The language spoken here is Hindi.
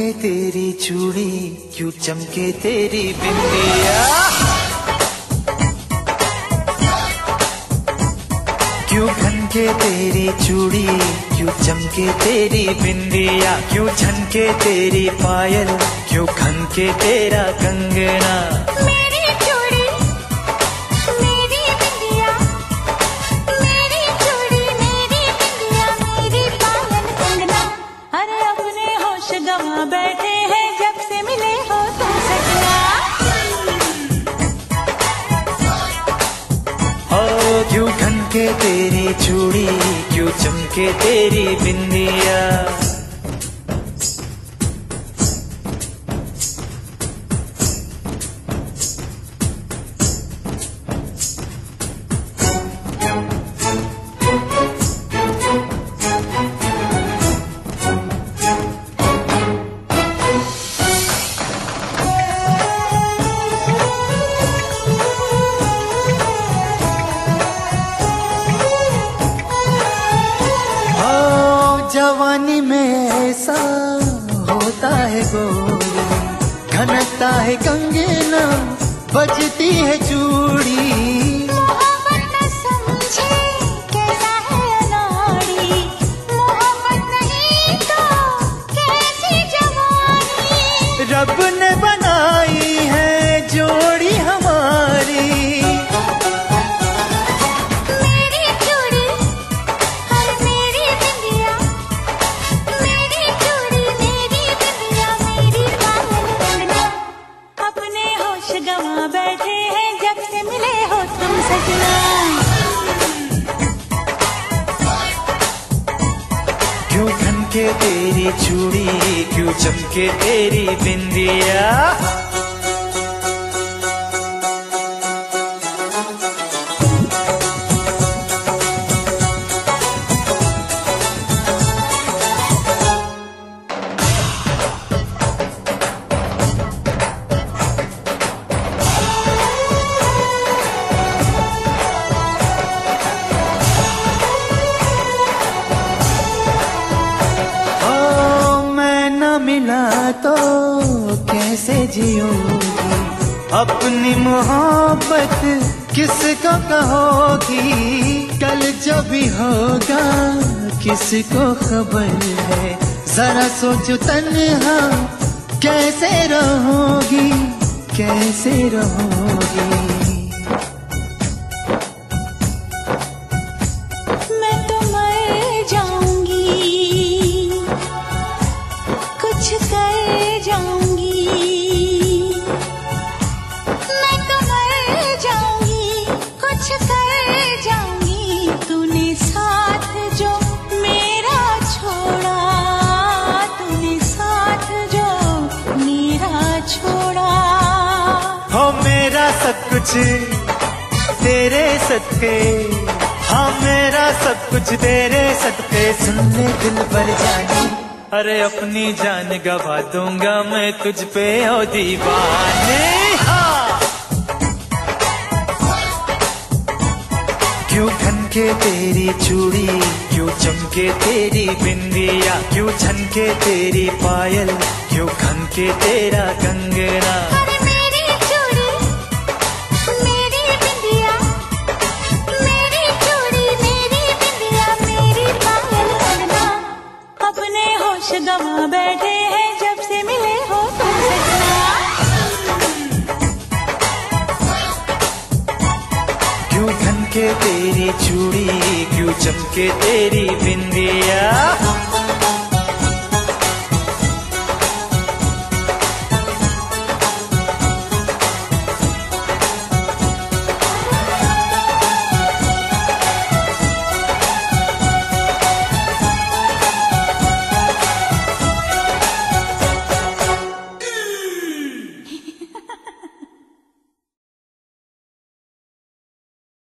तेरी चूड़ी, क्यों चमके तेरी बिंदिया, क्यों खनके तेरी चूड़ी, क्यों चमके तेरी बिंदिया, क्यों झनके तेरी पायल, क्यों खनके तेरा कंगना। मेरी चूड़ी मेरी बिंदिया, मेरी चूड़ी मेरी बिंदिया, मेरी पायल कंगना। अरे अपने होश गंवा बैठे हैं जब से मिले हो तुम सजना। ओ क्यों खनके तेरी चूड़ी, क्यों चमके तेरी बिंदिया। जवानी में ऐसा होता है गोरी, खनकता है कंगना, बजती है चूड़ी। मोहब्बत न समझे कैसा है अनाड़ी, मोहब्बत नहीं तो कैसी जवानी। रब ने बनाई है जोड़ी हमारी। गंवा बैठे हैं जब से मिले हो तुम सजना। क्यों खनके तेरी चूड़ी, क्यों चमके तेरी बिंदिया। मिला तो कैसे जियोगी, अपनी मोहब्बत किसको कहोगी। कल जो भी होगा किसको खबर है, जरा सोचो तन्हा कैसे रहोगी, कैसे रहोगी। मैं तो मर जाऊंगी, कुछ कर जाऊंगी, मैं तो मर जाऊंगी, कुछ कर जाऊंगी। तूने साथ जो मेरा छोड़ा, तूने साथ जो मेरा छोड़ा। हो मेरा सब कुछ तेरे सदके, हाँ मेरा सब कुछ तेरे सदके। सुन ले दिल भर जानी, अरे अपनी जान गवा दूंगा मैं तुझ पे ओ दीवाने। हाँ क्यों खनके तेरी चूड़ी, क्यों चमके तेरी बिंदिया, क्यों झनके तेरी पायल, क्यों खनके तेरा कंगना। अरे मेरी चूड़ी मेरी बिंदिया, मेरी चूड़ी मेरी बिंदिया, मेरी पायल कंगना। अपने होश गंवा बैठे हैं जब से मिले हो तुम सजना। क्यों खनके तेरी चूड़ी, क्यों चमके तेरी बिंदिया।